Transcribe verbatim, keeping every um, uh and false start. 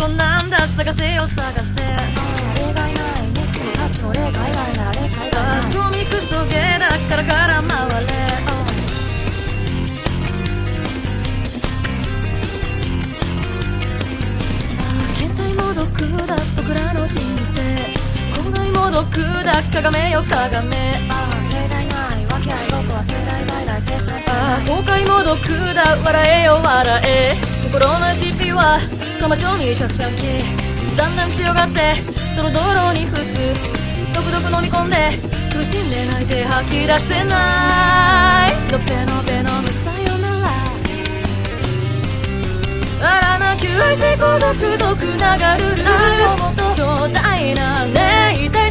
のなんだ探せよ探せ。 例外ないニッチもサッチも例外外なら例外外ない。 賞味クソゲーだからから回れ。検体も毒だ僕らの人生。古代も毒だかがめよかがめ。 ああ盛大ないわけあい僕は盛大大大生産。 ああ後悔も毒だ笑えよ笑え。心のレシピはかまちょに着々だんだん強がってドロドロに伏す。毒々飲み込んで苦しんで泣いて吐き出せない。のぺのぺのむさよなら。あらなきゅう愛せ孤独毒流る壮大なねいて